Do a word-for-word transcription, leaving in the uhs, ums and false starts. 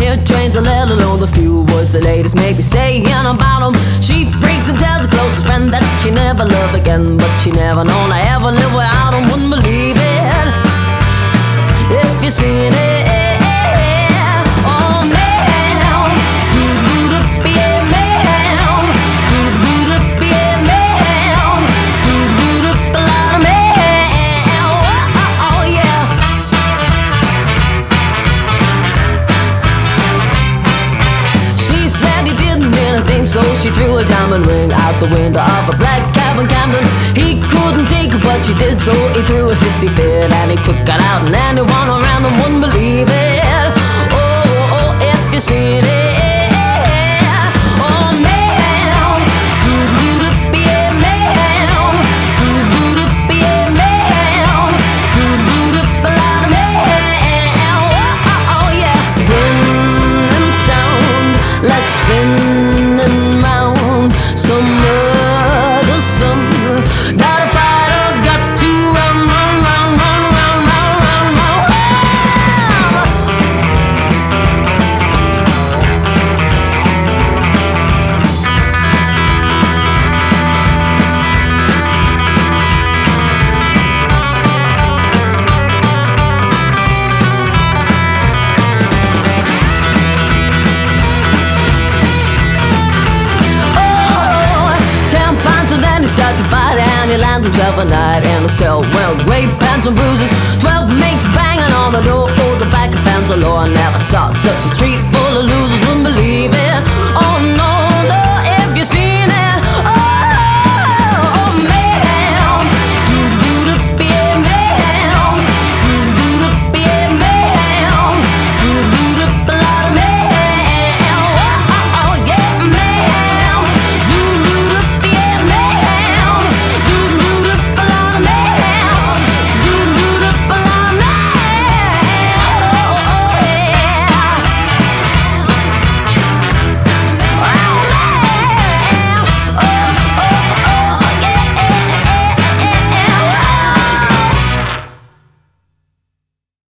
hear trains and let alone the few words the ladies may be saying about them. She freaks and tells her closest friend that she never loved again, but she never known I ever live without him. Wouldn't believe it if you seen it. Oh man, do do do be a man, do do do be a man, do do do a lot of man. Oh, oh yeah. She said he didn't mean a thing, so she threw a diamond ring out the window of a black cab in Camden. He couldn't take it, but she did, so he threw a hissy fit and he took it out, and anyone around him wouldn't believe it. Oh, oh, oh, if you seen it. Oh man, do do do be a man, do do do be a man, do do do a lot of man. Oh, oh, oh yeah. Dim and sound like spinning round some other sun. Not a fighter got to run, run, run, run, run, run, run, run. Then he starts to fight and he lands himself a night in a cell. Well, rape, pants and bruises, twelve mates banging on the door. Oh, the back of Penzalore, I never saw such a street